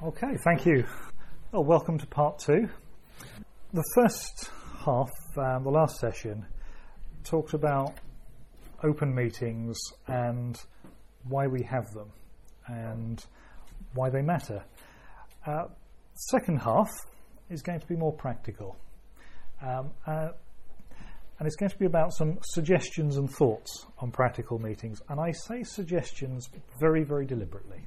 Okay, thank you. Well, welcome to part two. The first half, the last session, talked about open meetings and why we have them and why they matter. Second half is going to be more practical. And it's going to be about some suggestions and thoughts on practical meetings. And I say suggestions very, very deliberately.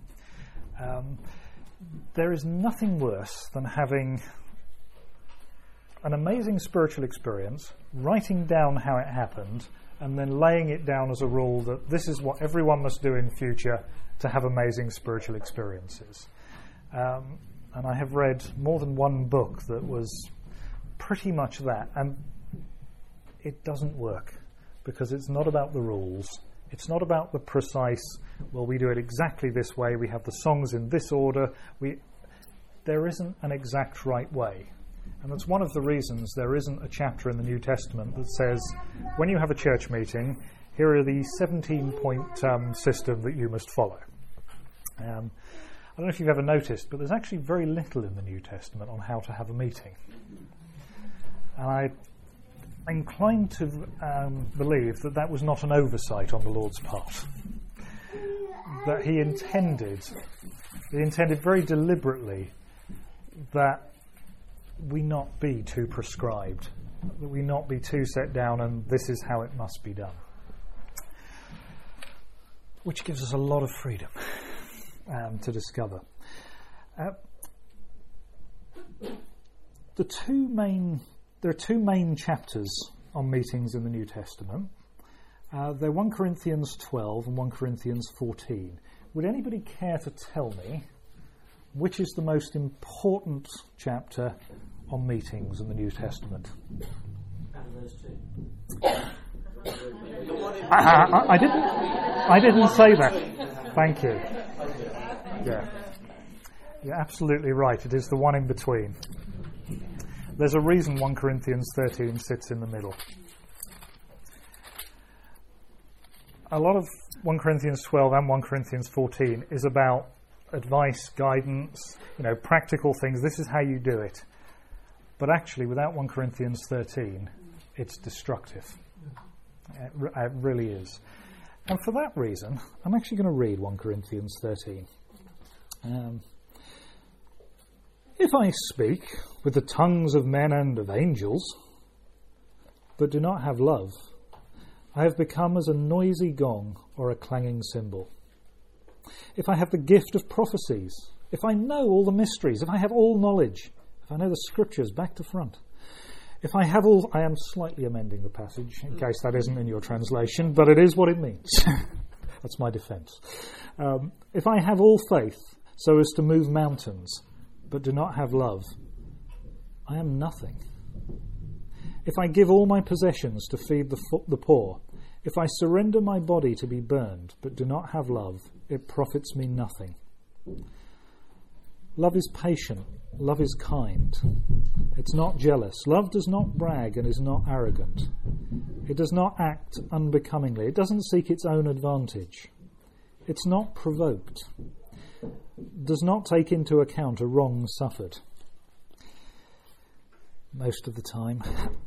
There is nothing worse than having an amazing spiritual experience, writing down how it happened, and then laying it down as a rule that this is what everyone must do in future to have amazing spiritual experiences. And I have read more than one book that was pretty much that, and it doesn't work because it's not about the rules. It's not about the precise, well, we do it exactly this way, we have the songs in this order. There isn't an exact right way. And that's one of the reasons there isn't a chapter in the New Testament that says, when you have a church meeting, here are the 17-point system that you must follow. I don't know if you've ever noticed, but there's actually very little in the New Testament on how to have a meeting. And I'm inclined to believe that was not an oversight on the Lord's part. That he intended very deliberately that we not be too prescribed, that we not be too set down and this is how it must be done. Which gives us a lot of freedom to discover. There are two main chapters on meetings in the New Testament. They're 1 Corinthians 12 and 1 Corinthians 14. Would anybody care to tell me which is the most important chapter on meetings in the New Testament? Out of those two. I didn't say that. Thank you. Yeah. You're absolutely right. It is the one in between. There's a reason 1 Corinthians 13 sits in the middle. A lot of 1 Corinthians 12 and 1 Corinthians 14 is about advice, guidance, practical things. This is how you do it. But actually, without 1 Corinthians 13, it's destructive. It really is. And for that reason, I'm actually going to read 1 Corinthians 13. If I speak with the tongues of men and of angels, but do not have love, I have become as a noisy gong or a clanging cymbal. If I have the gift of prophecies, if I know all the mysteries, if I have all knowledge, if I know the scriptures back to front, if I have all... I am slightly amending the passage in case that isn't in your translation, but it is what it means. That's my defence. If I have all faith so as to move mountains, but do not have love, I am nothing. If I give all my possessions to feed the poor, if I surrender my body to be burned, but do not have love, it profits me nothing. Love is patient. Love is kind. It's not jealous. Love does not brag and is not arrogant. It does not act unbecomingly. It doesn't seek its own advantage. It's not provoked. Does not take into account a wrong suffered. Most of the time.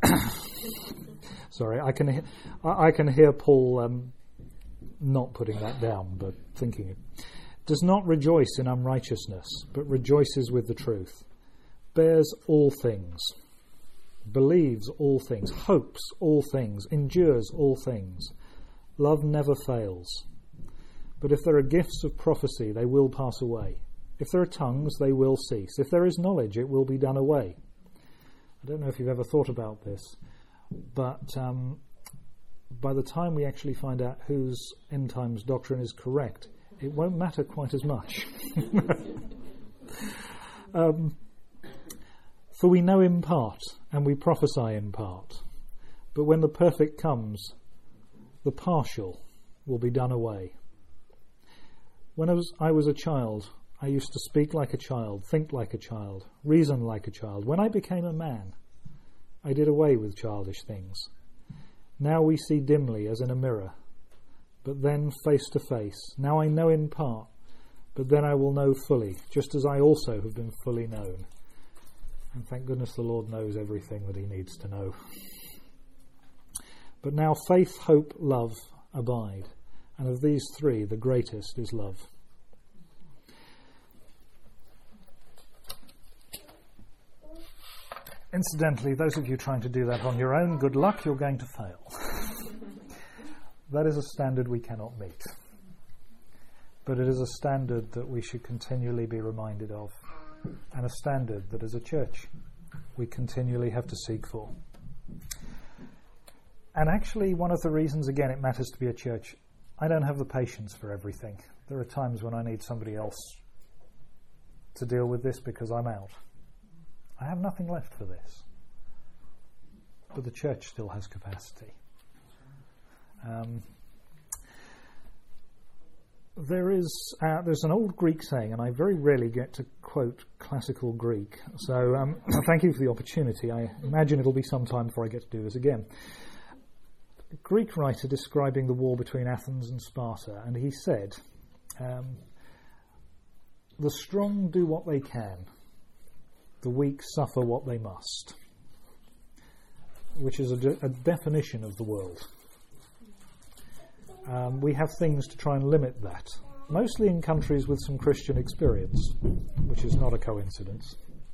Sorry, I can hear Paul not putting that down, but thinking it. Does not rejoice in unrighteousness, but rejoices with the truth. Bears all things. Believes all things. Hopes all things. Endures all things. Love never fails. But if there are gifts of prophecy, they will pass away. If there are tongues, they will cease. If there is knowledge, it will be done away. I don't know if you've ever thought about this, but by the time we actually find out whose end times doctrine is correct, it won't matter quite as much. For we know in part, and we prophesy in part. But when the perfect comes, the partial will be done away. When I was a child, I used to speak like a child, think like a child, reason like a child. When I became a man, I did away with childish things. Now we see dimly as in a mirror, but then face to face. Now I know in part, but then I will know fully, just as I also have been fully known. And thank goodness the Lord knows everything that he needs to know. But now faith, hope, love abide, and of these three the greatest is love. Incidentally, those of you trying to do that on your own, good luck, you're going to fail. That is a standard we cannot meet. But it is a standard that we should continually be reminded of, and a standard that as a church we continually have to seek for. And actually, one of the reasons, again, it matters to be a church, I don't have the patience for everything. There are times when I need somebody else to deal with this because I'm out. I have nothing left for this. But the church still has capacity. There's an old Greek saying, and I very rarely get to quote classical Greek, so thank you for the opportunity. I imagine it'll be some time before I get to do this again. A Greek writer describing the war between Athens and Sparta, and he said, the strong do what they can, the weak suffer what they must, which is a definition of the world. We have things to try and limit that, mostly in countries with some Christian experience, which is not a coincidence.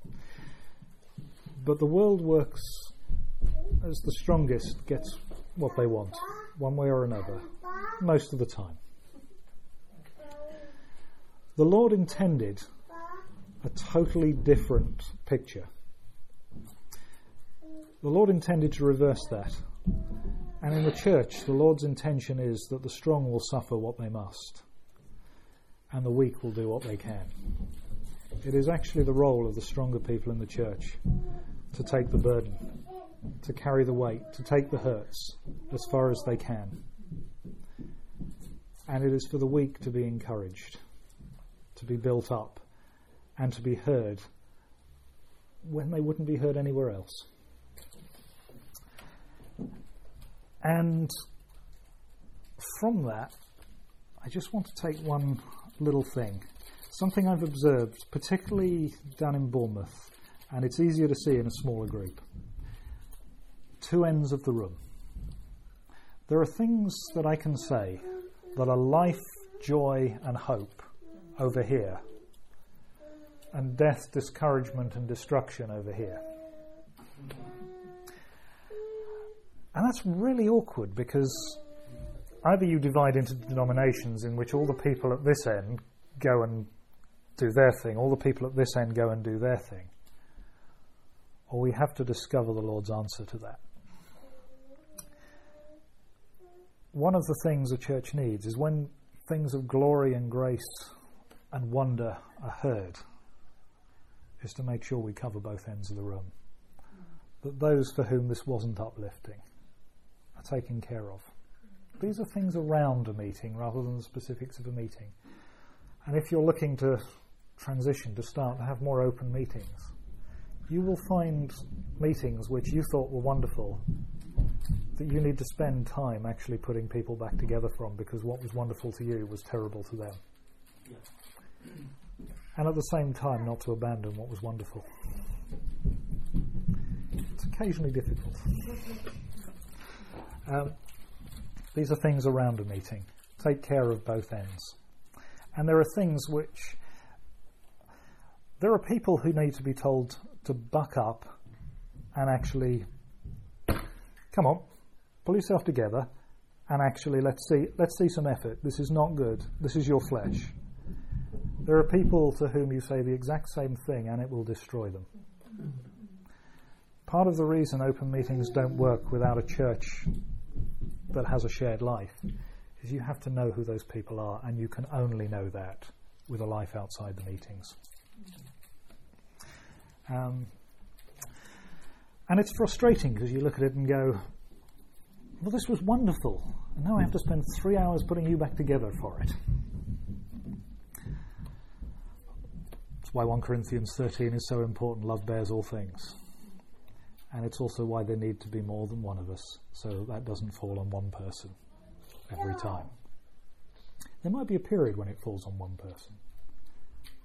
But the world works as the strongest gets what they want, one way or another, most of the time. The Lord intended a totally different picture. The Lord intended to reverse that. And in the church, the Lord's intention is that the strong will suffer what they must, and the weak will do what they can. It is actually the role of the stronger people in the church to take the burden, to carry the weight, to take the hurts as far as they can. And it is for the weak to be encouraged, to be built up, and to be heard when they wouldn't be heard anywhere else. And from that, I just want to take one little thing, something I've observed, particularly down in Bournemouth, and it's easier to see in a smaller group. Two ends of the room. There are things that I can say that are life, joy, and hope over here, and death, discouragement, and destruction over here. And that's really awkward because either you divide into denominations in which all the people at this end go and do their thing, all the people at this end go and do their thing, or we have to discover the Lord's answer to that. One of the things a church needs is when things of glory and grace and wonder are heard, is to make sure we cover both ends of the room. That those for whom this wasn't uplifting are taken care of. These are things around a meeting rather than the specifics of a meeting. And if you're looking to transition, to start to have more open meetings, you will find meetings which you thought were wonderful that you need to spend time actually putting people back together from, because what was wonderful to you was terrible to them. Yeah. And at the same time not to abandon what was wonderful. It's occasionally difficult. These are things around a meeting. Take care of both ends. And there are things which... There are people who need to be told to buck up and actually, come on, pull yourself together and actually let's see some effort. This is not good. This is your flesh. There are people to whom you say the exact same thing and it will destroy them. Part of the reason open meetings don't work without a church that has a shared life is you have to know who those people are, and you can only know that with a life outside the meetings. And it's frustrating because you look at it and go, well, this was wonderful, and now I have to spend 3 hours putting you back together for it. That's why 1 Corinthians 13 is so important. Love bears all things. And it's also why there need to be more than one of us, so that doesn't fall on one person every time. There might be a period when it falls on one person,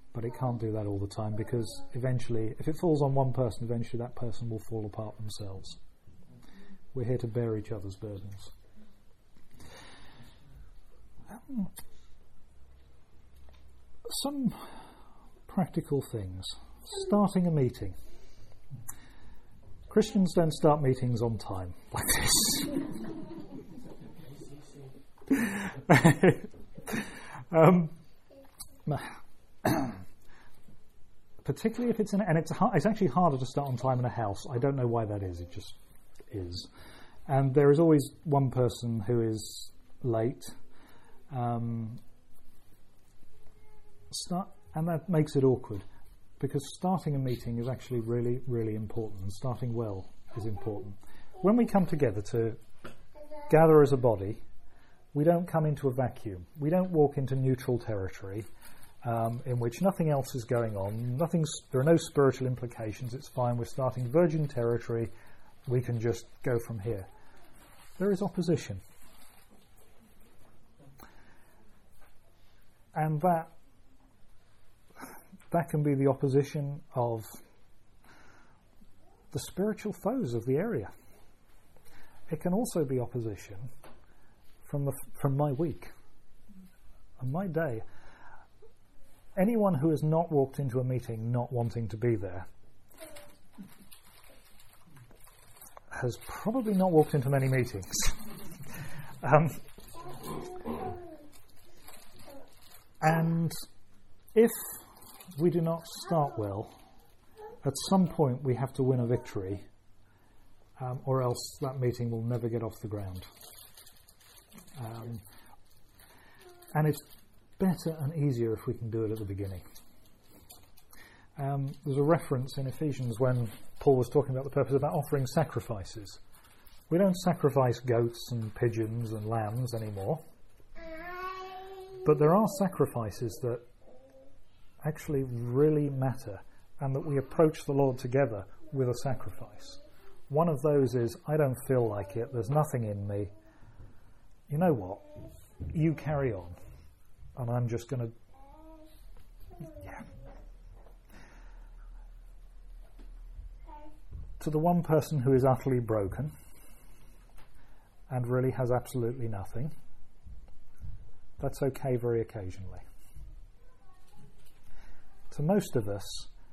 But it can't do that all the time, because eventually, if it falls on one person, eventually that person will fall apart themselves. We're here to bear each other's burdens. Some practical things. Starting a meeting. Christians don't start meetings on time like this. Particularly if it's it's actually harder to start on time in a house. I don't know why that is. It just is. And there is always one person who is late. And that makes it awkward, because starting a meeting is actually really, really important, and starting well is important. When we come together to gather as a body, we don't come into a vacuum. We don't walk into neutral territory in which nothing else is going on. There are no spiritual implications. It's fine. We're starting virgin territory. We can just go from here. There is opposition. And that can be the opposition of the spiritual foes of the area. It can also be opposition from my week and my day. Anyone who has not walked into a meeting not wanting to be there has probably not walked into many meetings. And if we do not start well, at some point we have to win a victory, or else that meeting will never get off the ground. And it's better and easier if we can do it at the beginning. There's a reference in Ephesians when Paul was talking about the purpose about offering sacrifices. We don't sacrifice goats and pigeons and lambs anymore, but there are sacrifices that actually really matter, and that we approach the Lord together with a sacrifice. One of those is, I don't feel like it, there's nothing in me. You know what? You carry on, and I'm just going to... To the one person who is utterly broken and really has absolutely nothing, that's okay very occasionally. To most of us,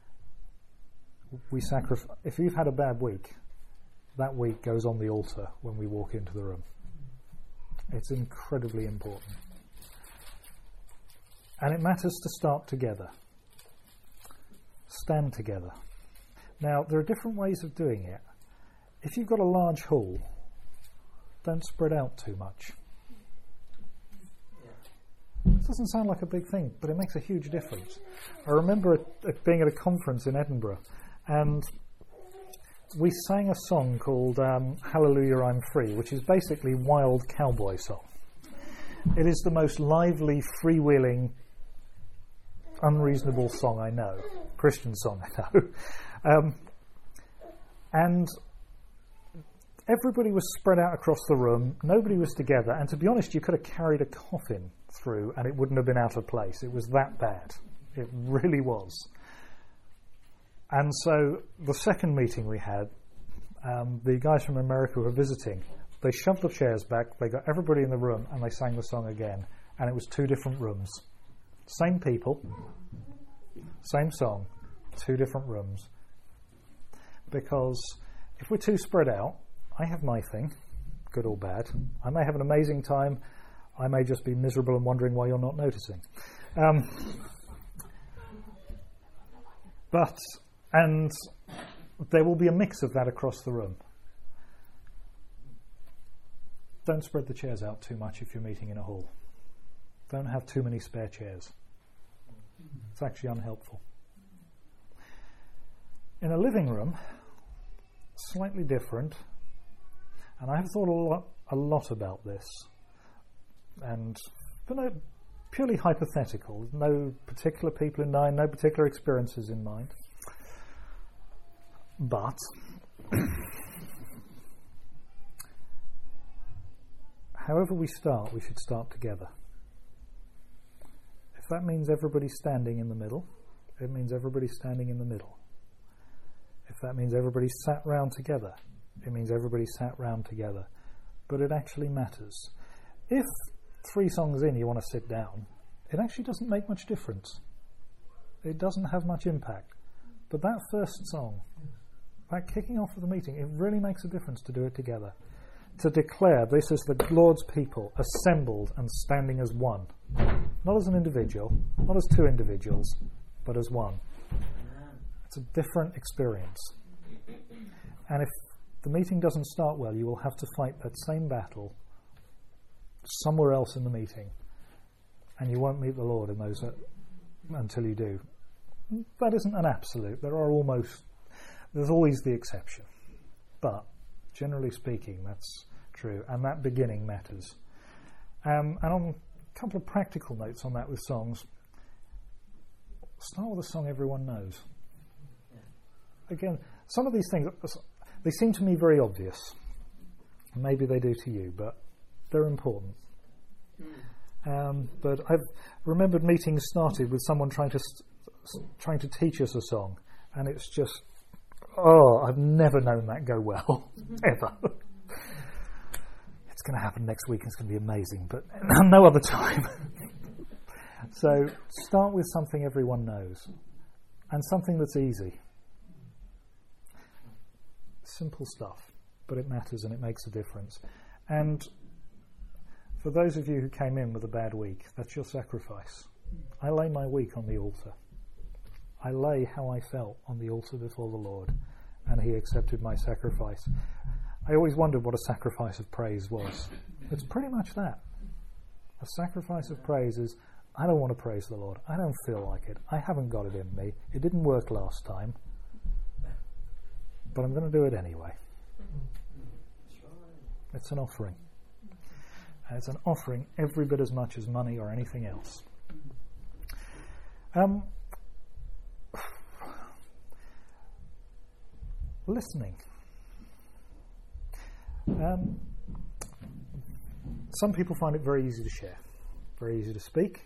we sacrifice. If you've had a bad week, that week goes on the altar when we walk into the room. It's incredibly important. And it matters to start together. Stand together. Now, there are different ways of doing it. If you've got a large hall, don't spread out too much. It doesn't sound like a big thing, but it makes a huge difference. I remember being at a conference in Edinburgh, and we sang a song called Hallelujah, I'm Free, which is basically wild cowboy song. It is the most lively, freewheeling, unreasonable song I know, Christian song I know. And everybody was spread out across the room, nobody was together, and to be honest, you could have carried a coffin through and it wouldn't have been out of place. It was that bad. It really was. And so the second meeting we had, the guys from America were visiting. They shoved the chairs back, they got everybody in the room, and they sang the song again. And it was 2 different rooms. Same people, same song, 2 different rooms. Because if we're too spread out, I have my thing, good or bad. I may have an amazing time. I may just be miserable and wondering why you're not noticing. And there will be a mix of that across the room. Don't spread the chairs out too much if you're meeting in a hall. Don't have too many spare chairs. It's actually unhelpful. In a living room, slightly different, and I have thought a lot about this, but no, purely hypothetical, no particular people in mind, no particular experiences in mind. But however we start, we should start together. If that means everybody standing in the middle, it means everybody's standing in the middle. If that means everybody sat round together, it means everybody sat round together. But it actually matters. If 3 songs in you want to sit down, it actually doesn't make much difference. It doesn't have much impact. But that first song, that kicking off of the meeting, it really makes a difference to do it together. To declare this is the Lord's people assembled and standing as one. Not as an individual, not as 2 individuals, but as one. It's a different experience. And if the meeting doesn't start well, you will have to fight that same battle somewhere else in the meeting. And you won't meet the Lord in those until you do. That isn't an absolute. There's always the exception. But generally speaking, that's true. And that beginning matters. And on a couple of practical notes on that with songs. Start with a song everyone knows. Again, some of these things, they seem to me very obvious. Maybe they do to you, but they're important. But I've remembered meetings started with someone trying to teach us a song, and it's just, I've never known that go well, ever. It's going to happen next week, and it's going to be amazing, but no other time. So start with something everyone knows, and something that's easy. Simple stuff, but it matters and it makes a difference. And for those of you who came in with a bad week, that's your sacrifice. I lay my week on the altar. I lay how I felt on the altar before the Lord, and He accepted my sacrifice. I always wondered what a sacrifice of praise was. It's pretty much that. A sacrifice of praise is, I don't want to praise the Lord. I don't feel like it. I haven't got it in me. It didn't work last time. But I'm going to do it anyway. It's an offering. And it's an offering every bit as much as money or anything else. Listening. Some people find it very easy to share, very easy to speak.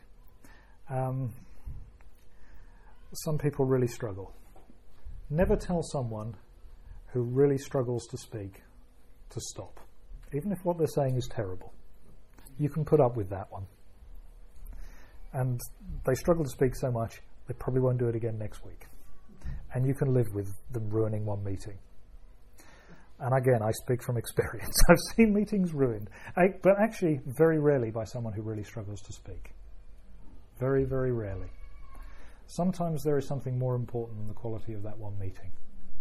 Some people really struggle. Never tell someone who really struggles to speak to stop, even if what they're saying is terrible. You can put up with that one. And they struggle to speak so much, they probably won't do it again next week. And you can live with them ruining one meeting. And again, I speak from experience. I've seen meetings ruined, but actually very rarely by someone who really struggles to speak. Very, very rarely. Sometimes there is something more important than the quality of that one meeting.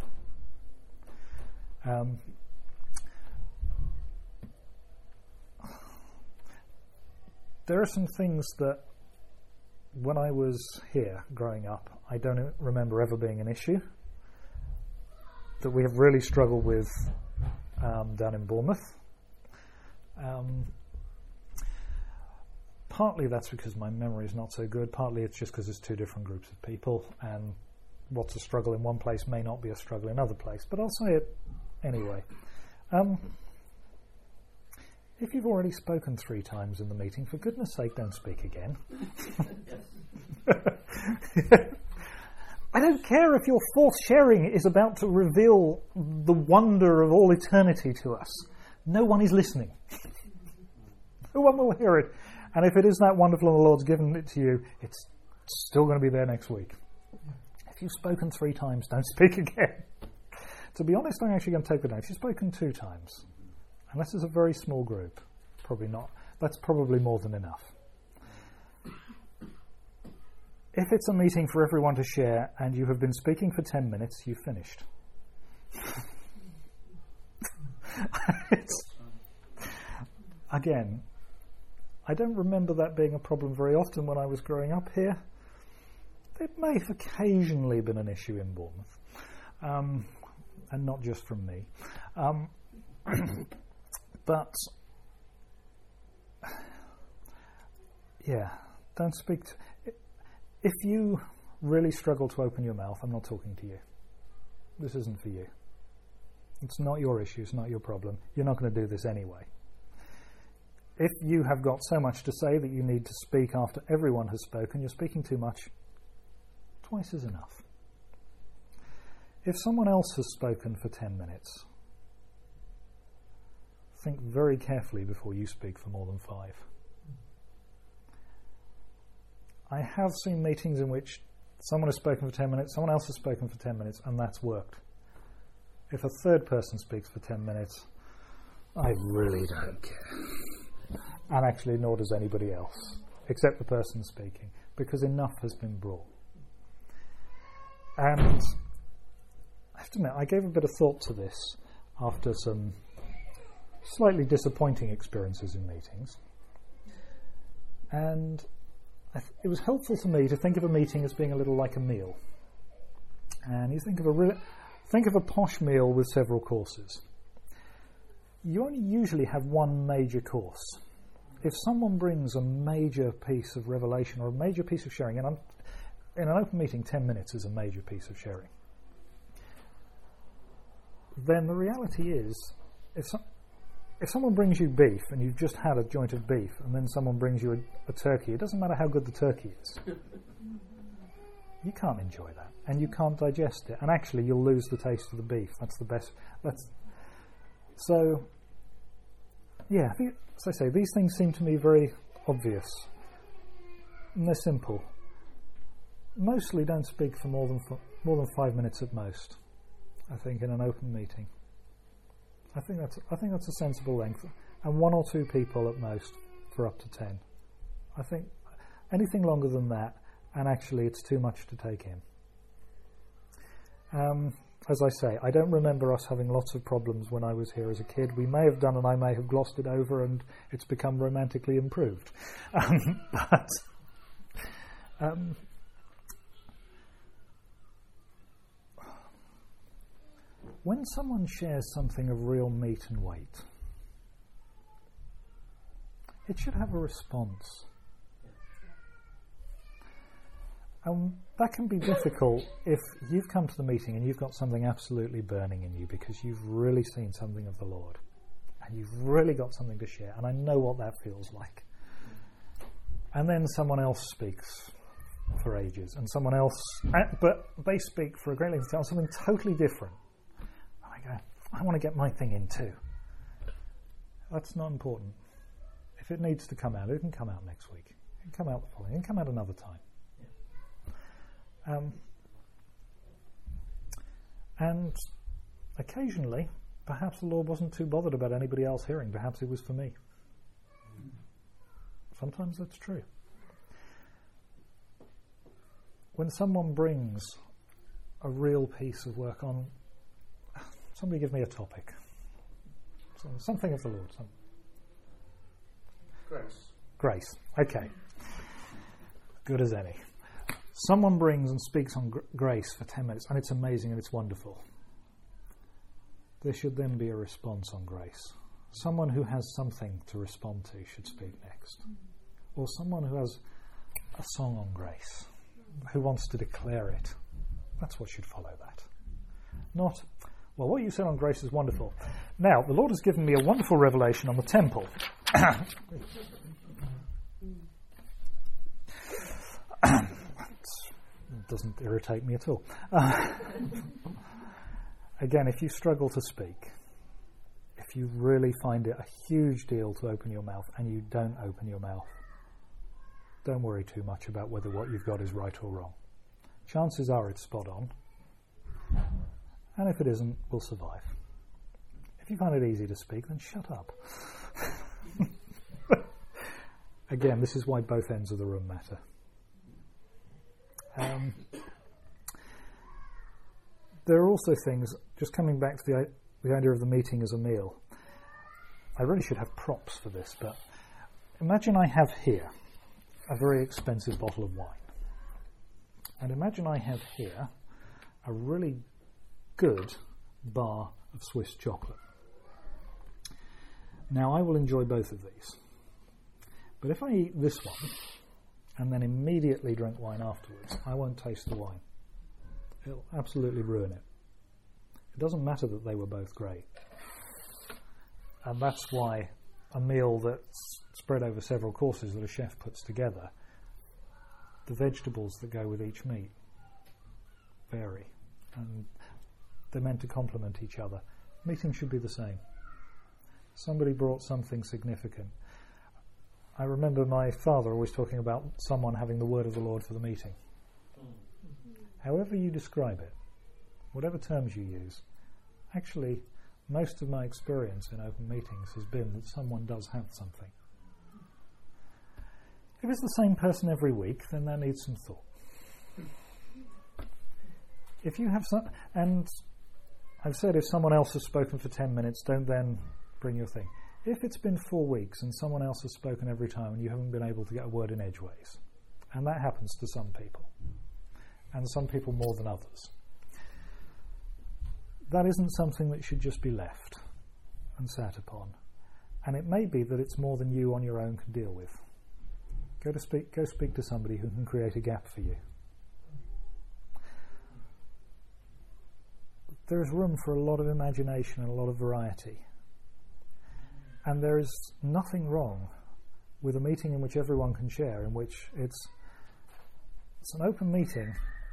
There are some things that when I was here growing up, I don't remember ever being an issue, that we have really struggled with down in Bournemouth. Partly that's because my memory is not so good, partly it's just because it's 2 different groups of people, and what's a struggle in one place may not be a struggle in another place, but I'll say it anyway. If you've already spoken 3 times in the meeting, for goodness sake, don't speak again. I don't care if your 4th sharing is about to reveal the wonder of all eternity to us. No one is listening. No one will hear it. And if it is that wonderful and the Lord's given it to you, it's still going to be there next week. If you've spoken 3 times, don't speak again. To be honest, I'm actually going to take the note. If you've spoken 2 times, unless it's a very small group, probably not. That's probably more than enough. If it's a meeting for everyone to share and you have been speaking for 10 minutes, you've finished. Again, I don't remember that being a problem very often when I was growing up here. It may have occasionally been an issue in Bournemouth, and not just from me. But, yeah, don't speak to... If you really struggle to open your mouth, I'm not talking to you. This isn't for you. It's not your issue, it's not your problem. You're not going to do this anyway. If you have got so much to say that you need to speak after everyone has spoken, you're speaking too much. Twice is enough. If someone else has spoken for 10 minutes, think very carefully before you speak for more than 5. I have seen meetings in which someone has spoken for 10 minutes, someone else has spoken for 10 minutes, and that's worked. If a third person speaks for 10 minutes, I really don't care. And actually, nor does anybody else, except the person speaking, because enough has been brought. And I have to admit, I gave a bit of thought to this after some slightly disappointing experiences in meetings. And it was helpful to me to think of a meeting as being a little like a meal. And you think of a posh meal with several courses. You only usually have one major course. If someone brings a major piece of revelation or a major piece of sharing, and in an open meeting 10 minutes is a major piece of sharing, then the reality is, if someone brings you beef and you've just had a joint of beef and then someone brings you a turkey, it doesn't matter how good the turkey is. You can't enjoy that and you can't digest it, and actually you'll lose the taste of the beef. That's the best. So, yeah, as I say, these things seem to me very obvious and they're simple. Mostly don't speak for more than 5 minutes at most, I think, in an open meeting. I think that's a sensible length, and 1 or 2 people at most for up to 10. I think anything longer than that, and actually it's too much to take in. As I say, I don't remember us having lots of problems when I was here as a kid. We may have done, and I may have glossed it over, and it's become romantically improved. When someone shares something of real meat and weight, it should have a response. And that can be difficult if you've come to the meeting and you've got something absolutely burning in you because you've really seen something of the Lord and you've really got something to share, and I know what that feels like. And then someone else speaks for ages, and someone else, but they speak for a great length of time, something totally different. And I go, I want to get my thing in too. That's not important. If it needs to come out, it can come out next week. It can come out the following. It can come out another time. And occasionally, perhaps the Lord wasn't too bothered about anybody else hearing. Perhaps it was for me. Sometimes that's true. When someone brings a real piece of work on, somebody give me a topic. Something of the Lord. Grace. Okay. Good as any. Someone brings and speaks on grace for 10 minutes, and it's amazing and it's wonderful. There should then be a response on grace. Someone who has something to respond to should speak next. Or someone who has a song on grace, who wants to declare it. That's what should follow that. Not, well, what you said on grace is wonderful. Now, the Lord has given me a wonderful revelation on the temple. Doesn't irritate me at all. Again, if you struggle to speak, if you really find it a huge deal to open your mouth and you don't open your mouth, don't worry too much about whether what you've got is right or wrong. Chances are it's spot on, and if it isn't, we'll survive. If you find it easy to speak, then shut up. Again, this is why both ends of the room matter. There are also things, just coming back to the idea of the meeting as a meal. I really should have props for this, but imagine I have here a very expensive bottle of wine. And imagine I have here a really good bar of Swiss chocolate. Now, I will enjoy both of these. But if I eat this one and then immediately drink wine afterwards, I won't taste the wine. It'll absolutely ruin it. It doesn't matter that they were both great. And that's why a meal that's spread over several courses that a chef puts together, the vegetables that go with each meat vary, and they're meant to complement each other. Meetings should be the same. Somebody brought something significant. I remember my father always talking about someone having the word of the Lord for the meeting. However you describe it, whatever terms you use, actually, most of my experience in open meetings has been that someone does have something. If it's the same person every week, then that needs some thought. If you have some, and I've said if someone else has spoken for 10 minutes, don't then bring your thing. If it's been 4 weeks and someone else has spoken every time and you haven't been able to get a word in edgeways, and that happens to some people, and some people more than others, that isn't something that should just be left and sat upon. And it may be that it's more than you on your own can deal with. Go speak to somebody who can create a gap for you. There is room for a lot of imagination and a lot of variety. And there is nothing wrong with a meeting in which everyone can share, in which it's an open meeting,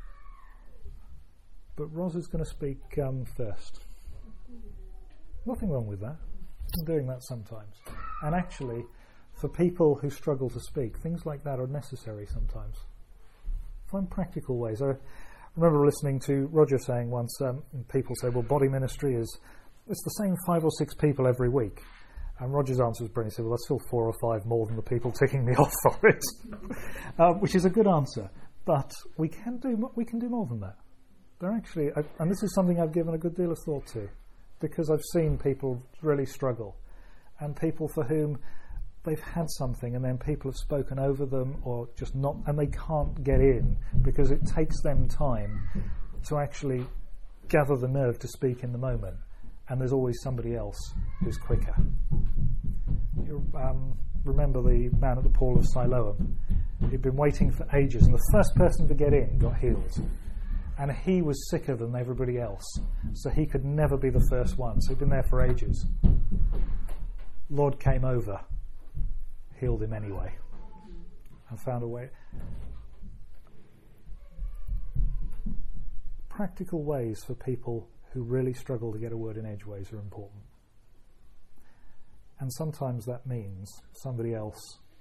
but Ros is going to speak first. Nothing wrong with that. I'm doing that sometimes. And actually, for people who struggle to speak, things like that are necessary sometimes. Find practical ways. I remember listening to Roger saying once, people say, well, body ministry it's the same 5 or 6 people every week. And Roger's answer was brilliant. He said, well, that's still 4 or 5 more than the people ticking me off for it, which is a good answer. But we can do more than that. They're actually, and this is something I've given a good deal of thought to, because I've seen people really struggle, and people for whom they've had something and then people have spoken over them or just not, and they can't get in because it takes them time to actually gather the nerve to speak in the moment, and there's always somebody else who's quicker. You remember the man at the Pool of Siloam? He'd been waiting for ages, and the first person to get in got healed. And he was sicker than everybody else, so he could never be the first one. So he'd been there for ages. Lord came over, healed him anyway, and found a way. Practical ways for people who really struggle to get a word in edgeways are important. And sometimes that means somebody else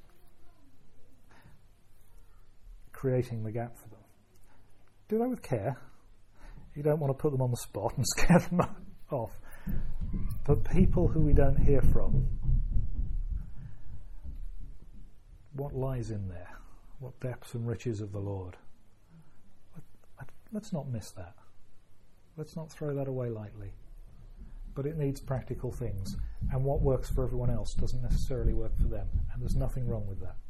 creating the gap for them. Do that with care. You don't want to put them on the spot and scare them off. But people who we don't hear from, what lies in there? What depths and riches of the Lord? Let's not miss that. Let's not throw that away lightly. But it needs practical things. And what works for everyone else doesn't necessarily work for them. And there's nothing wrong with that.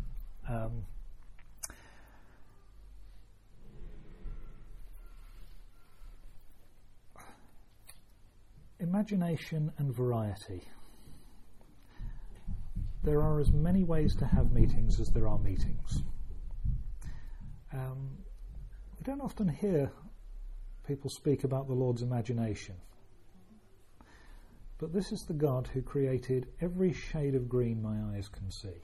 Imagination and variety. There are as many ways to have meetings as there are meetings. We don't often hear people speak about the Lord's imagination. But this is the God who created every shade of green my eyes can see.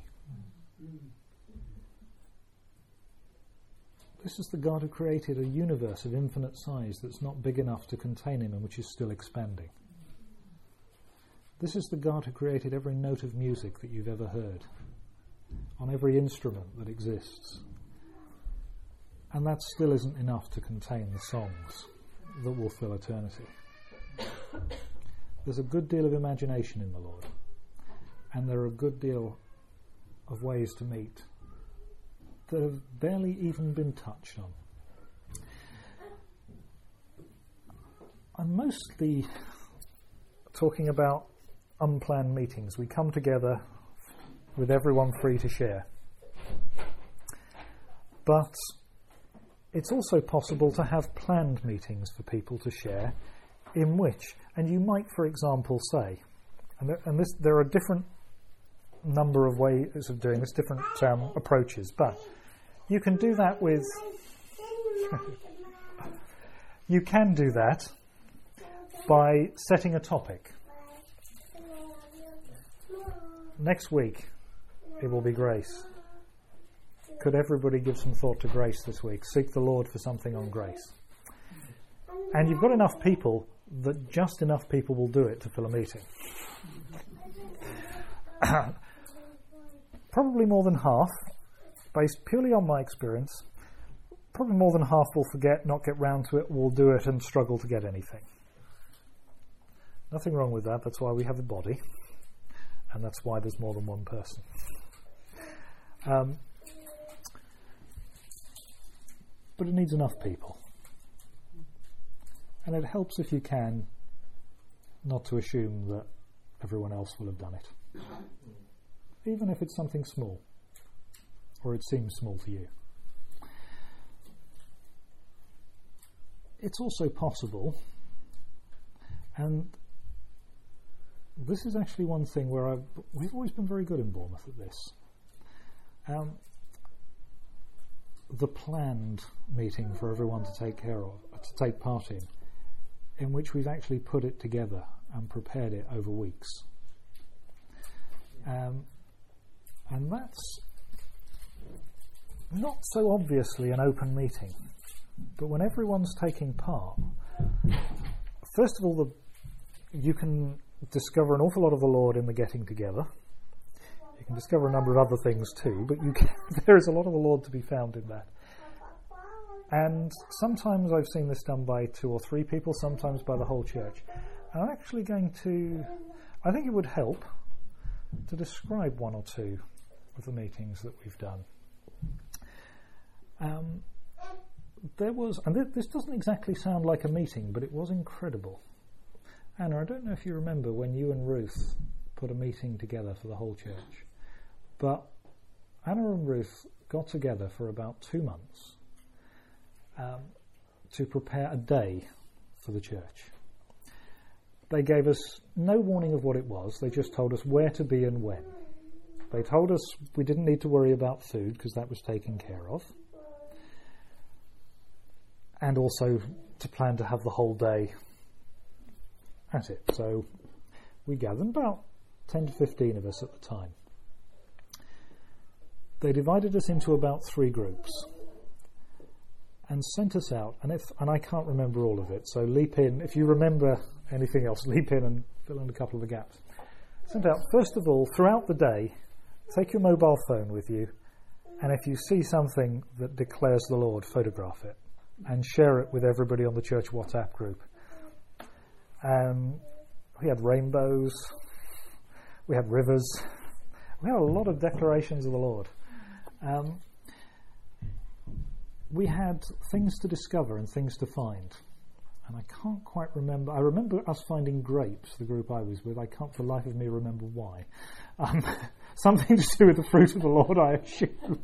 This is the God who created a universe of infinite size that's not big enough to contain him and which is still expanding. This is the God who created every note of music that you've ever heard, on every instrument that exists. And that still isn't enough to contain the songs that will fill eternity. There's a good deal of imagination in the Lord, and there are a good deal of ways to meet that have barely even been touched on. I'm mostly talking about unplanned meetings. We come together with everyone free to share. But it's also possible to have planned meetings for people to share, in which, and you might, for example, say, there are a different number of ways of doing this, different approaches, but you can do that with you can do that by setting a topic. Next week it will be grace. Could everybody give some thought to grace this week? Seek the Lord for something on grace. And you've got enough people that just enough people will do it to fill a meeting. Probably more than half, based purely on my experience, probably more than half will forget, not get round to it, will do it and struggle to get anything. Nothing wrong with that. That's why we have a body, and that's why there's more than one person. But it needs enough people. And it helps, if you can, not to assume that everyone else will have done it. Even if it's something small, or it seems small to you. It's also possible, and this is actually one thing where we've always been very good in Bournemouth at this. The planned meeting for everyone to take part in which we've actually put it together and prepared it over weeks. And that's not so obviously an open meeting, but when everyone's taking part, first of all, you can discover an awful lot of the Lord in the getting together. You can discover a number of other things too, but there is a lot of the Lord to be found in that. And sometimes I've seen this done by 2 or 3 people, sometimes by the whole church. And I'm actually I think it would help to describe 1 or 2 of the meetings that we've done. This doesn't exactly sound like a meeting, but it was incredible. Anna, I don't know if you remember when you and Ruth put a meeting together for the whole church, but Anna and Ruth got together for about 2 months to prepare a day for the church. They gave us no warning of what it was. They just told us where to be and when. They told us we didn't need to worry about food because that was taken care of. And also to plan to have the whole day at it. So we gathered about 10 to 15 of us at the time. They divided us into about 3 groups and sent us out, and I can't remember all of it, so leap in. If you remember anything else, leap in and fill in a couple of the gaps. Sent out, first of all, throughout the day, take your mobile phone with you, and if you see something that declares the Lord, photograph it and share it with everybody on the church WhatsApp group. We had rainbows, we had rivers, we had a lot of declarations of the Lord. We had things to discover and things to find. And I can't quite remember. I remember us finding grapes, the group I was with. I can't for the life of me remember why. Something to do with the fruit of the Lord, I assume.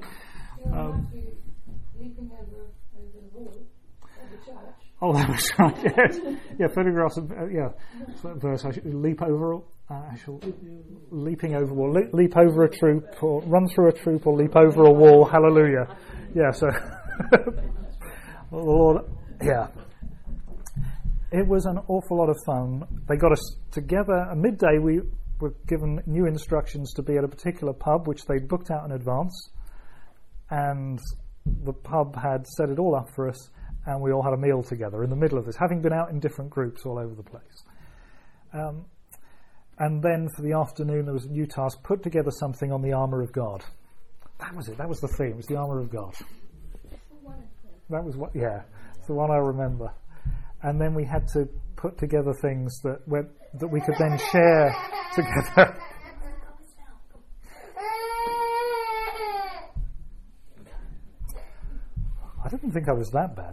Leaping over the wall of the church. Oh, that was right, yes. Yeah, photographs of, so that verse, I should leap over, leaping over a wall, leap over a troop, or run through a troop, or leap over a wall, hallelujah. Yeah, so, well, the Lord, yeah. It was an awful lot of fun. They got us together. At midday, we were given new instructions to be at a particular pub, which they booked out in advance. And the pub had set it all up for us, and we all had a meal together in the middle of this, having been out in different groups all over the place. And then for the afternoon, there was a new task, put together something on the armour of God. That was it. That was the theme. It was the armour of God. That was what, yeah, it's the one I remember. And then we had to put together things that we could then share together. I didn't think I was that bad.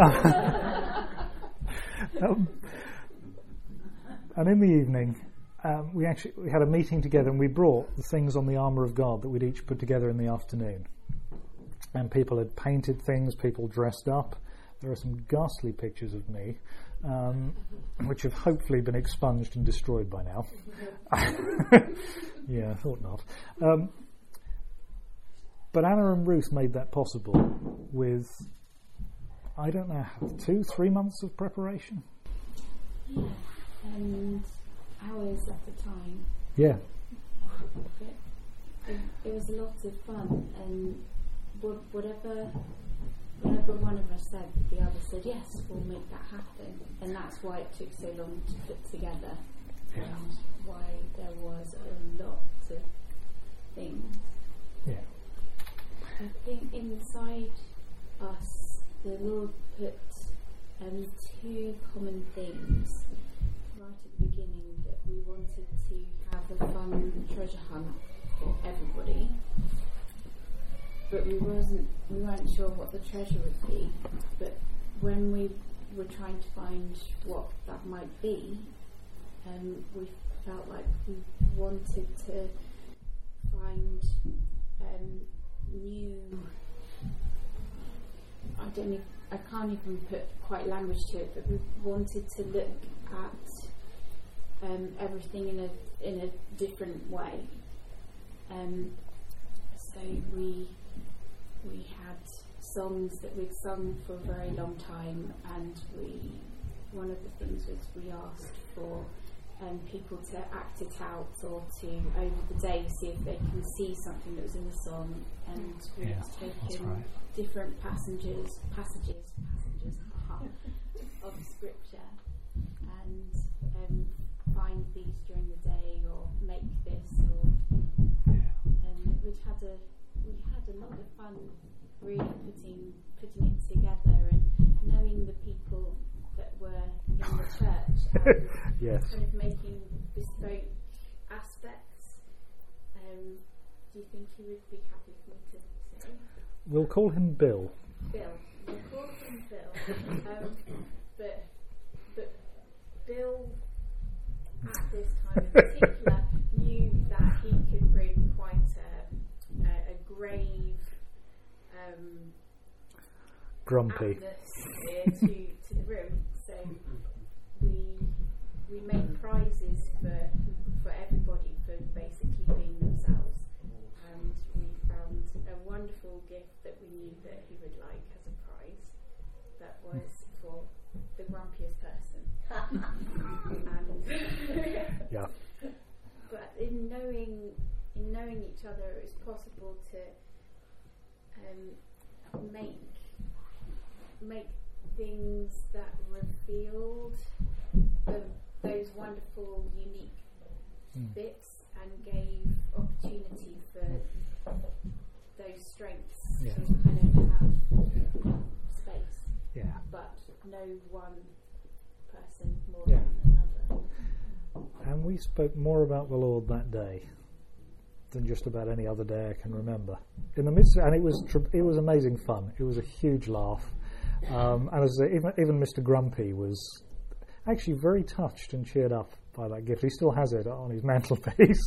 And in the evening, we had a meeting together, and we brought the things on the armour of God that we'd each put together in the afternoon. And people had painted things, people dressed up. There are some ghastly pictures of me, which have hopefully been expunged and destroyed by now. Yeah, I thought not. But Anna and Ruth made that possible with, I don't know, 2-3 months of preparation. Yeah, and hours at a time. Yeah. It was a lot of fun, and whatever whenever one of us said, the other said, yes, we'll make that happen. And that's why it took so long to put together, and why there was a lot of things. Yeah. I think inside us, the Lord put two common themes right at the beginning, that we wanted to have a fun treasure hunt for everybody, but we weren't sure what the treasure would be. But when we were trying to find what that might be, we felt like we wanted to find new. I can't even put quite language to it, but we wanted to look at everything in a different way. So we had songs that we'd sung for a very long time, and one of the things was we asked for people to act it out, or to over the day see if they can see something that was in the song, and we'd taken different passages of scripture and find these during the day, or make this, or we had a lot of fun really putting it together, and knowing the people that were in the church, and Yes. kind of making bespoke aspects. Do you think you would be happy for me to say? We'll call him Bill. Bill. We'll call him Bill. But Bill, at this time in particular, knew that he could bring quite a grave, Grumpy. atmosphere to the room. So we made prizes for everybody for basically being themselves, and we found a wonderful gift that we knew that he would like as a prize. That was for the grumpiest person. And Yeah. but in knowing each other, it was possible to make things that revealed those wonderful, unique bits, and gave opportunity for those strengths Yeah. to kind of have space. Yeah. But no one person more Yeah. than another. And we spoke more about the Lord that day than just about any other day I can remember. In the midst, and it was amazing fun. It was a huge laugh, and as even Mr. Grumpy was actually very touched and cheered up by that gift. He still has it on his mantelpiece. I think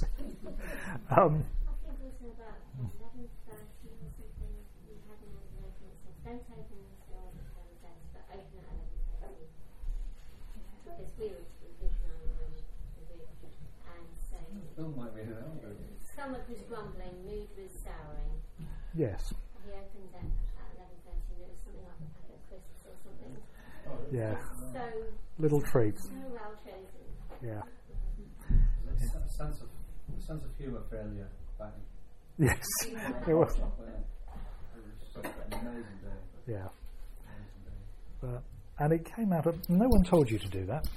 also about 11:30 or something, we had an envelope and it said, don't open this door before the desk, but open at 11:30. Because we were looking around the room, and so stomach was grumbling, mood was souring. Yes. He opened it at 11:30 and it was something like a packet of crisps or something. Yeah. So Little treats. well chosen. Yeah. There's a sense of humour failure back in Yes. It was. It was just an amazing day. Yeah. Amazing day. And it came out of. No one told you to do that.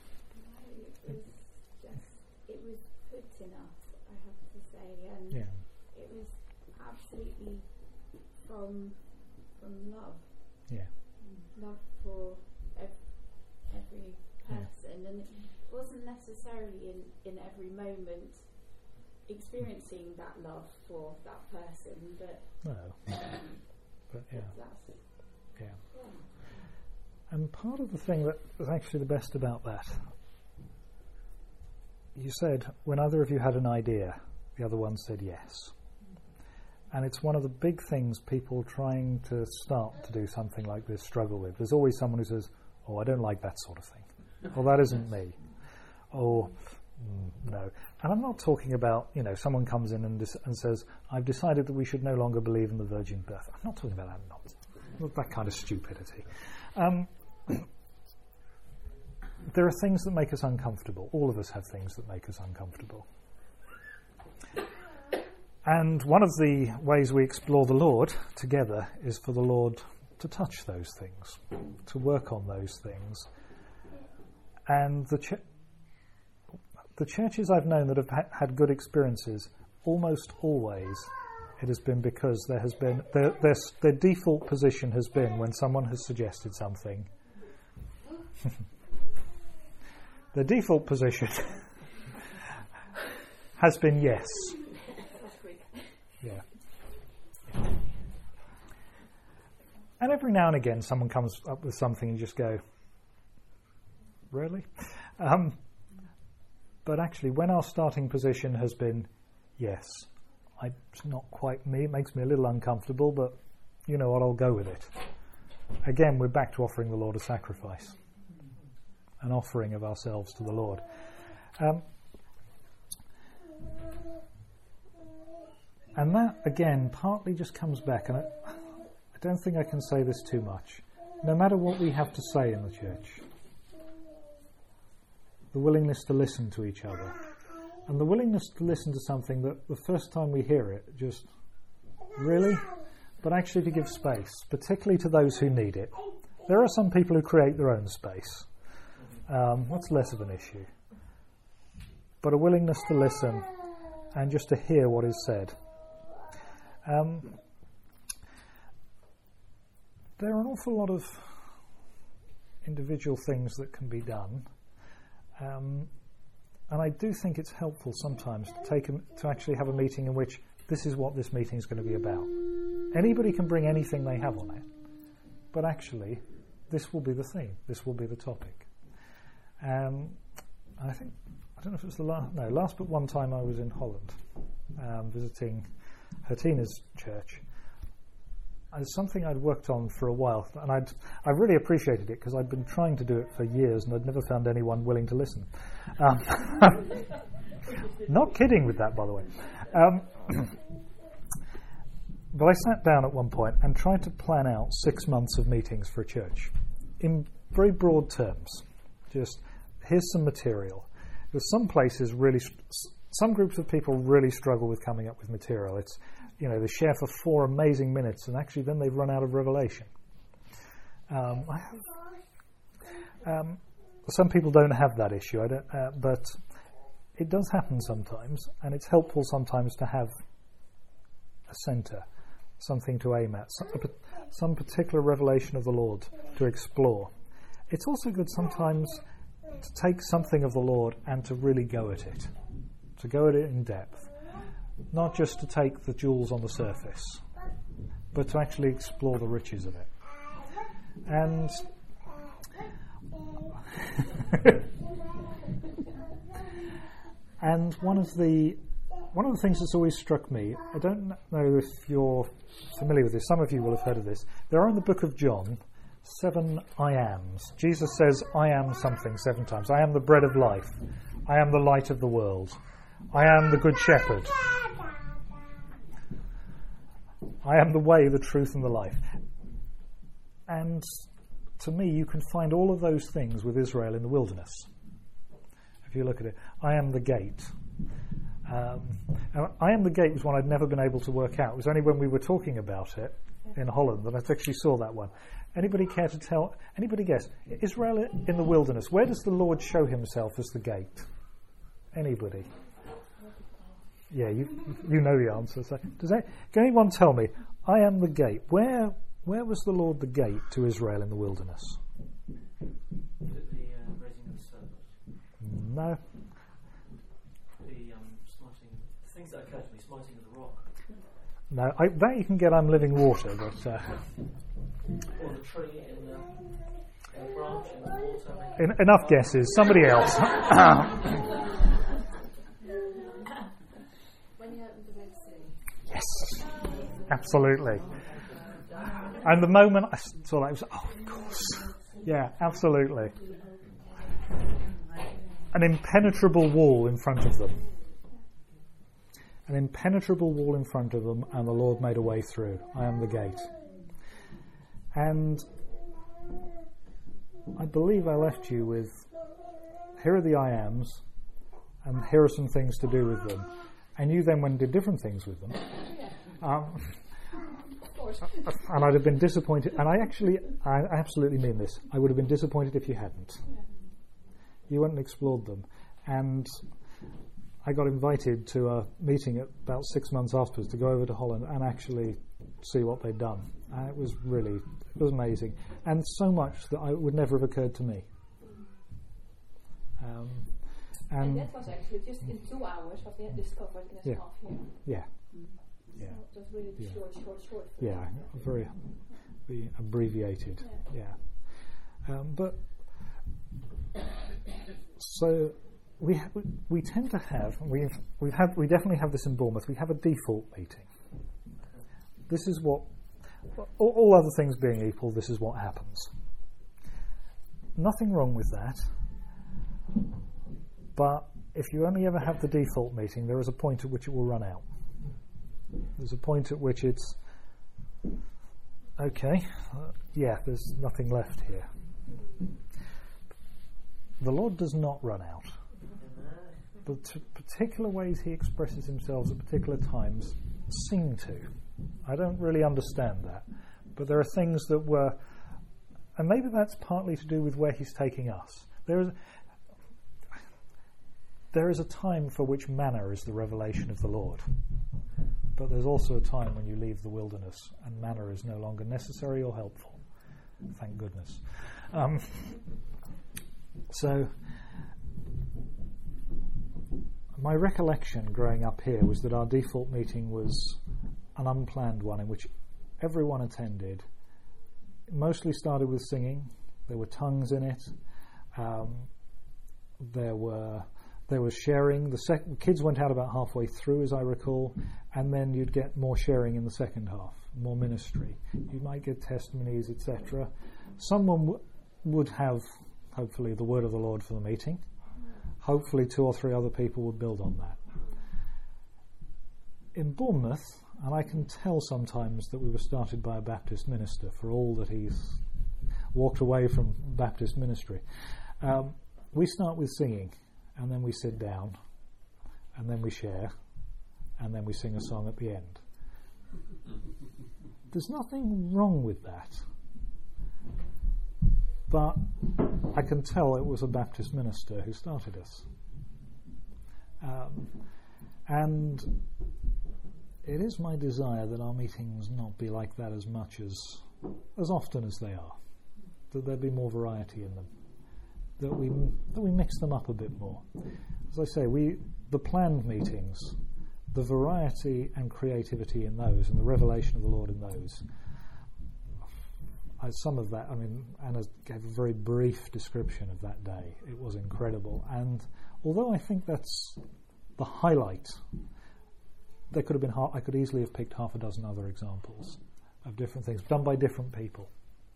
It was put enough, I have to say, and Yeah. it was absolutely from love. Yeah. Love for every person, and it wasn't necessarily in every moment experiencing that love for that person, but No. But yeah. that's Yeah. And part of the thing that was actually the best about that, you said when either of you had an idea, the other one said yes. And it's one of the big things people trying to start to do something like this struggle with. There's always someone who says, oh, I don't like that sort of thing. Or that isn't me. Or, no. And I'm not talking about, someone comes in and says, I've decided that we should no longer believe in the virgin birth. I'm not talking about that nonsense. Not that kind of stupidity. There are things that make us uncomfortable. All of us have things that make us uncomfortable. And one of the ways we explore the Lord together is for the Lord to touch those things, to work on those things. And the churches I've known that have had good experiences, almost always it has been because there has been their default position has been, when someone has suggested something, the default position has been yes. Yeah. And every now and again someone comes up with something and you just go, really? But actually, when our starting position has been yes, it's not quite me, it makes me a little uncomfortable, but you know what, I'll go with it. Again, we're back to offering the Lord a sacrifice, an offering of ourselves to the Lord. And that, again, partly just comes back, and I don't think I can say this too much. No matter what we have to say in the church, the willingness to listen to each other, and the willingness to listen to something that the first time we hear it, just, really? But actually to give space, particularly to those who need it. There are some people who create their own space. That's less of an issue. But a willingness to listen and just to hear what is said. There are an awful lot of individual things that can be done. And I do think it's helpful sometimes to actually have a meeting in which this is what this meeting is going to be about. Anybody can bring anything they have on it, but actually this will be the theme, this will be the topic. I don't know if it was last but one time I was in Holland visiting Hertina's church. It's something I'd worked on for a while, and I really appreciated it because I'd been trying to do it for years and I'd never found anyone willing to listen. Not kidding with that, by the way. But I sat down at one point and tried to plan out 6 months of meetings for a church in very broad terms. Just, here's some material. There's some places some groups of people really struggle with coming up with material. It's, they share for 4 amazing minutes, and actually then they've run out of revelation. Some people don't have that issue, but it does happen sometimes, and it's helpful sometimes to have a centre, something to aim at, some particular revelation of the Lord to explore. It's also good sometimes to take something of the Lord and to really go at it, to go at it in depth. Not just to take the jewels on the surface, but to actually explore the riches of it. And and one of the things that's always struck me, I don't know if you're familiar with this, some of you will have heard of this. There are in the book of John 7 I ams. Jesus says, I am something 7 times. I am the bread of life. I am the light of the world. I am the good shepherd. I am the way, the truth, and the life. And to me, you can find all of those things with Israel in the wilderness. If you look at it, I am the gate. I am the gate was one I'd never been able to work out. It was only when we were talking about it in Holland that I actually saw that one. Anybody care to tell? Anybody guess? Israel in the wilderness, where does the Lord show himself as the gate? Anybody? Yeah, you know the answer. So, can anyone tell me? I am the gate. Where was the Lord the gate to Israel in the wilderness? The raising of the serpent. No. The smiting. Things that occur to me, smiting of the rock. No, that you can get. I'm living water, but. Or the tree in the branch in the water. Enough guesses. Somebody else. Yes, absolutely. And the moment I saw that, I was like, oh, of course. Yeah, absolutely. An impenetrable wall in front of them. An impenetrable wall in front of them, and the Lord made a way through. I am the gate. And I believe I left you with, here are the I ams, and here are some things to do with them. And you then went and did different things with them. yours. And I'd have been disappointed. And I absolutely mean this. I would have been disappointed if you hadn't. You went and explored them. And I got invited to a meeting about 6 months afterwards to go over to Holland and actually see what they'd done. And it was amazing. And so much that it would never have occurred to me. And that was actually just in 2 hours what they had discovered in a half year. Yeah. So it was really short. Yeah, very abbreviated. Yeah. But so we tend to have we definitely have this in Bournemouth. We have a default meeting. This is what all other things being equal. This is what happens. Nothing wrong with that. But if you only ever have the default meeting, there is a point at which it will run out. There's a point at which it's okay. There's nothing left here. The Lord does not run out. The particular ways He expresses Himself at particular times seem to. I don't really understand that, but there are things that were, and maybe that's partly to do with where He's taking us. There is a time for which manna is the revelation of the Lord. But there's also a time when you leave the wilderness and manna is no longer necessary or helpful. Thank goodness. So, my recollection growing up here was that our default meeting was an unplanned one in which everyone attended. It mostly started with singing. There were tongues in it. There was sharing. The kids went out about halfway through, as I recall, and then you'd get more sharing in the second half, more ministry. You might get testimonies, etc. Someone would have, hopefully, the word of the Lord for the meeting. Hopefully 2 or 3 other people would build on that. In Bournemouth, and I can tell sometimes that we were started by a Baptist minister, for all that he's walked away from Baptist ministry. We start with singing. And then we sit down, and then we share, and then we sing a song at the end. There's nothing wrong with that. But I can tell it was a Baptist minister who started us. And it is my desire that our meetings not be like that as much as often as they are. That there be more variety in them. That we mix them up a bit more. As I say, the planned meetings, the variety and creativity in those, and the revelation of the Lord in those. Some of that, Anna gave a very brief description of that day. It was incredible, and although I think that's the highlight, there could have been. I could easily have picked half a dozen other examples of different things done by different people,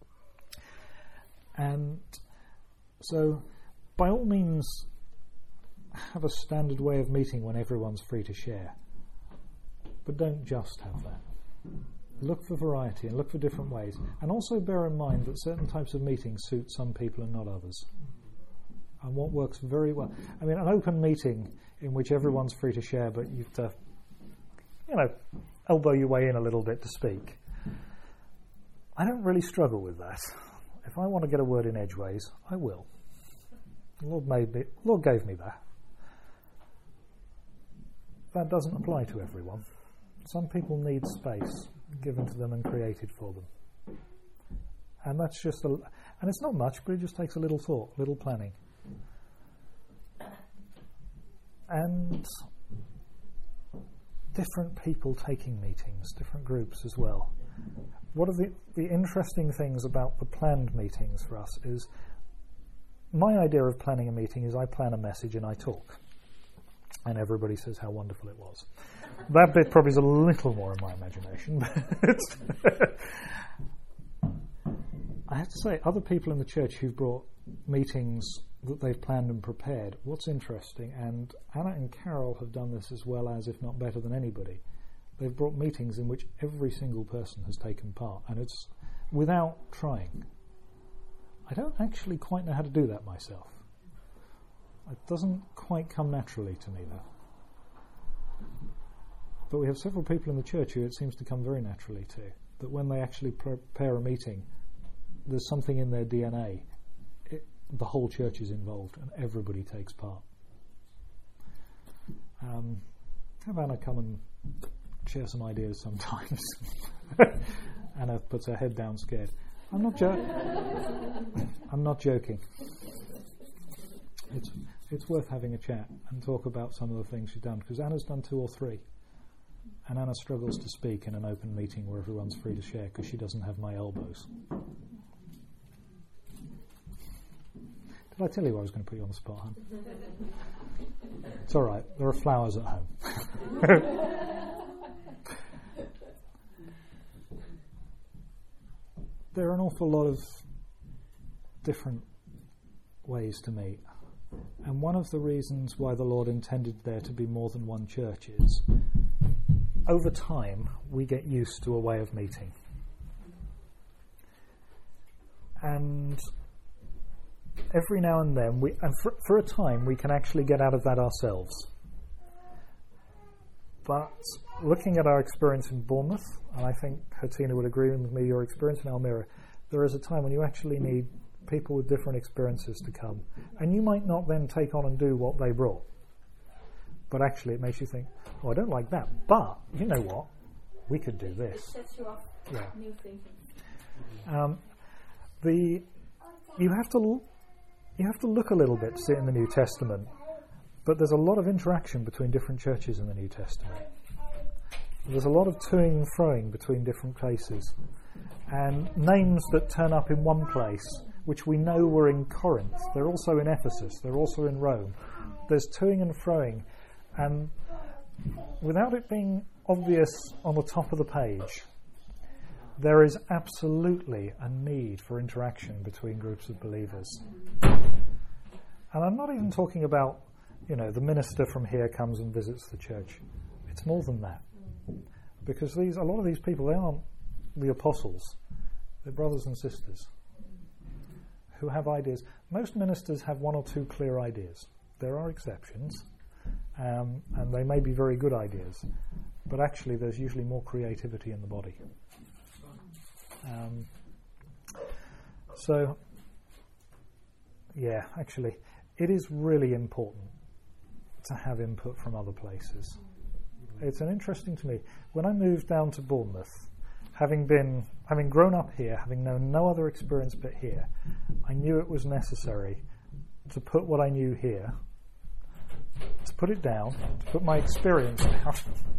and. So, by all means, have a standard way of meeting when everyone's free to share. But don't just have that. Look for variety and look for different ways. And also bear in mind that certain types of meetings suit some people and not others. And what works very well. An open meeting in which everyone's free to share, but you have to, elbow your way in a little bit to speak. I don't really struggle with that. If I want to get a word in edgeways, I will. The Lord gave me that. That doesn't apply to everyone. Some people need space given to them and created for them. And that's just and it's not much, but it just takes a little thought, little planning. And different people taking meetings, different groups as well. One of the interesting things about the planned meetings for us is my idea of planning a meeting is I plan a message and I talk. And everybody says how wonderful it was. That bit probably is a little more in my imagination. I have to say, other people in the church who've brought meetings that they've planned and prepared, what's interesting, and Anna and Carol have done this as well as, if not better than anybody, they've brought meetings in which every single person has taken part, and it's without trying. I don't actually quite know how to do that myself. It doesn't quite come naturally to me, though. But we have several people in the church who it seems to come very naturally to. that when they actually prepare a meeting, there's something in their DNA. The whole church is involved and everybody takes part. Have Anna come and share some ideas sometimes. Anna puts her head down scared. I'm not joking. It's worth having a chat and talk about some of the things she's done, because Anna's done 2 or 3. And Anna struggles to speak in an open meeting where everyone's free to share because she doesn't have my elbows. Did I tell you I was going to put you on the spot, hon? It's all right. There are flowers at home. There are an awful lot of different ways to meet. And one of the reasons why the Lord intended there to be more than one church is, over time, we get used to a way of meeting. And every now and then, for a time, we can actually get out of that ourselves. But looking at our experience in Bournemouth, and I think Hatina would agree with me, your experience in Elmira, there is a time when you actually need people with different experiences to come. And you might not then take on and do what they brought. But actually it makes you think, oh, I don't like that. But, you know what? We could do this. It sets you off new thinking. You have to look a little bit to see it in the New Testament. But there's a lot of interaction between different churches in the New Testament. There's a lot of toing and froing between different places. And names that turn up in one place, which we know were in Corinth, they're also in Ephesus, they're also in Rome. There's toing and froing. And without it being obvious on the top of the page, there is absolutely a need for interaction between groups of believers. And I'm not even talking about, the minister from here comes and visits the church. It's more than that. Because a lot of these people, they aren't the apostles. They're brothers and sisters who have ideas. Most ministers have 1 or 2 clear ideas. There are exceptions, and they may be very good ideas. But actually, there's usually more creativity in the body. Actually, it is really important to have input from other places. It's interesting to me. When I moved down to Bournemouth, having grown up here, having known no other experience but here, I knew it was necessary to put what I knew here, to put it down, to put my experience down.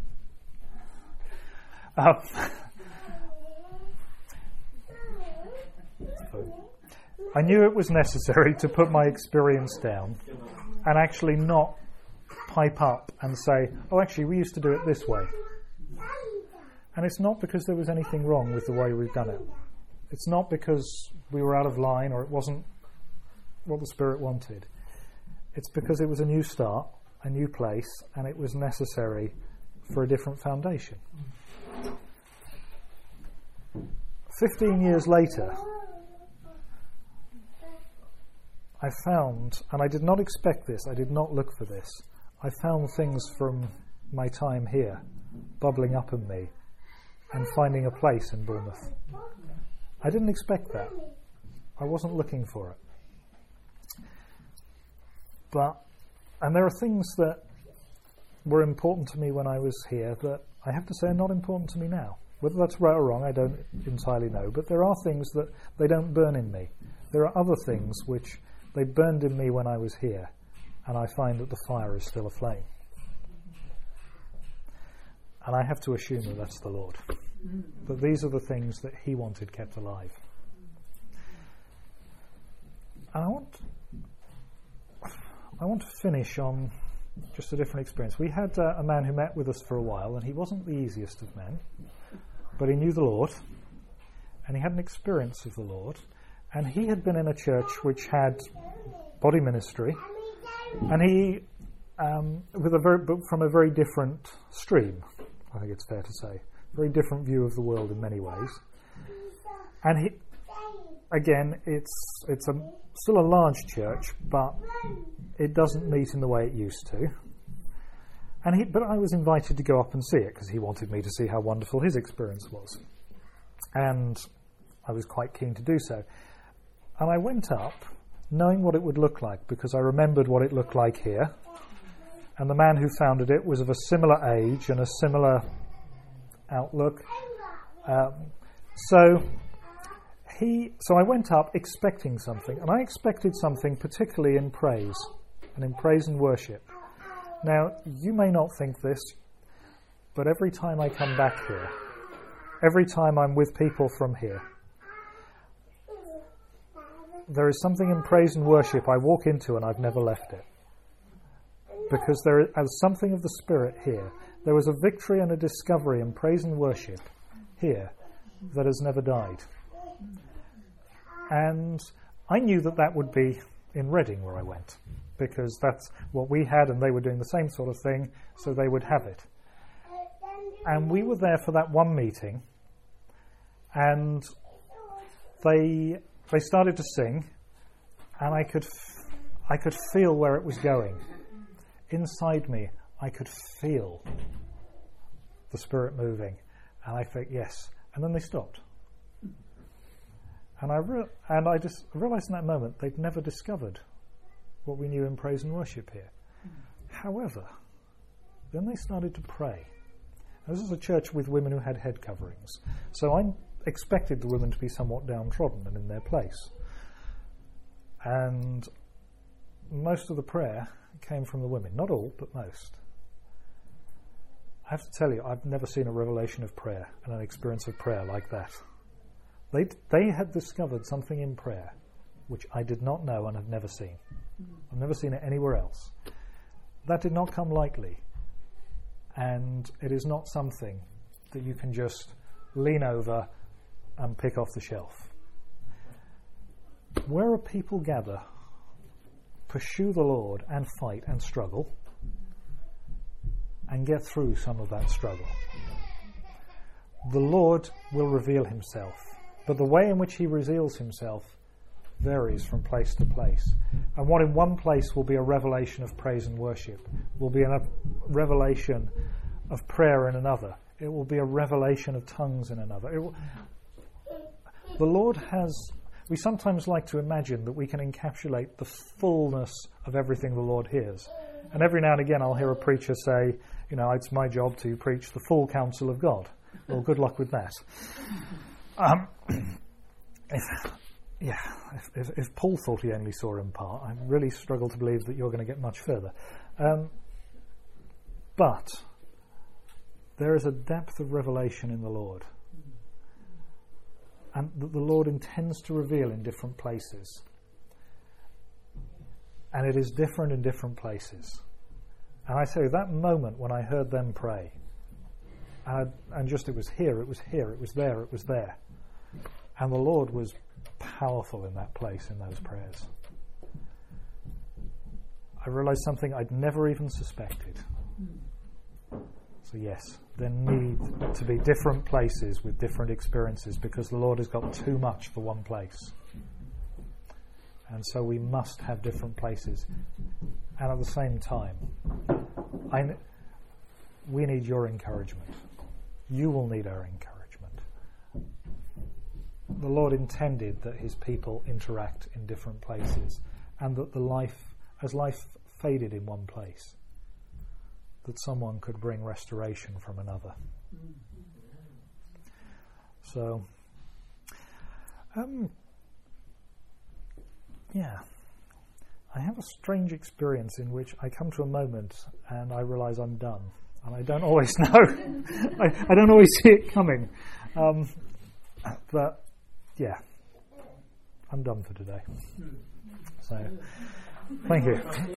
I knew it was necessary to put my experience down and actually not pipe up and say, oh, actually, we used to do it this way. And it's not because there was anything wrong with the way we've done it. It's not because we were out of line or it wasn't what the Spirit wanted. It's because it was a new start, a new place, and it was necessary for a different foundation. 15 years later, I found, and I did not expect this, I did not look for this, I found things from my time here bubbling up in me and finding a place in Bournemouth. I didn't expect that. I wasn't looking for it. And there are things that were important to me when I was here that I have to say are not important to me now. Whether that's right or wrong, I don't entirely know. But there are things that they don't burn in me. There are other things which they burned in me when I was here, and I find that the fire is still aflame. And I have to assume that that's the Lord. That these are the things that He wanted kept alive. And I want to finish on just a different experience. We had a man who met with us for a while, and he wasn't the easiest of men, but he knew the Lord, and he had an experience of the Lord, and he had been in a church which had body ministry, and he, from a very different stream, I think it's fair to say, very different view of the world in many ways. And he, again, it's still a large church, but it doesn't meet in the way it used to. But I was invited to go up and see it because he wanted me to see how wonderful his experience was. and I was quite keen to do so. And I went up, knowing what it would look like, because I remembered what it looked like here. And the man who founded it was of a similar age and a similar outlook. So I went up expecting something, and I expected something particularly in praise, and in praise and worship. Now, you may not think this, but every time I come back here, every time I'm with people from here, there is something in praise and worship I walk into and I've never left it. Because there is something of the Spirit here. There was a victory and a discovery in praise and worship here that has never died. And I knew that would be in Reading where I went, because that's what we had and they were doing the same sort of thing, so they would have it. And we were there for that one meeting, and they started to sing, and I could feel where it was going. Inside me, I could feel the Spirit moving, and I think, yes. And then they stopped. And I just realised in that moment they'd never discovered what we knew in praise and worship here. However, then they started to pray. Now, this is a church with women who had head coverings. So I expected the women to be somewhat downtrodden and in their place. And most of the prayer came from the women. Not all, but most. I have to tell you, I've never seen a revelation of prayer and an experience of prayer like that. They had discovered something in prayer which I did not know and have never seen. I've never seen it anywhere else. That did not come lightly. And it is not something that you can just lean over and pick off the shelf. Where a people gather, pursue the Lord and fight and struggle, and get through some of that struggle, the Lord will reveal himself. But the way in which he reveals himself varies from place to place. And what in one place will be a revelation of praise and worship will be a revelation of prayer in another. It will be a revelation of tongues in another. The Lord has... We sometimes like to imagine that we can encapsulate the fullness of everything the Lord hears. And every now and again I'll hear a preacher say, it's my job to preach the full counsel of God. Well, good luck with that. If Paul thought he only saw in part, I really struggle to believe that you're going to get much further. But there is a depth of revelation in the Lord, and that the Lord intends to reveal in different places. And it is different in different places. And I say, that moment when I heard them pray, and just it was here, it was here, it was there, it was there. And the Lord was powerful in that place, in those prayers. I realised something I'd never even suspected. So yes, there need to be different places with different experiences, because the Lord has got too much for one place. And so we must have different places. And at the same time, we need your encouragement. You will need our encouragement. The Lord intended that his people interact in different places, and that as life faded in one place, that someone could bring restoration from another. So, I have a strange experience in which I come to a moment and I realise I'm done, and I don't always know. I don't always see it coming. But I'm done for today. So, thank you.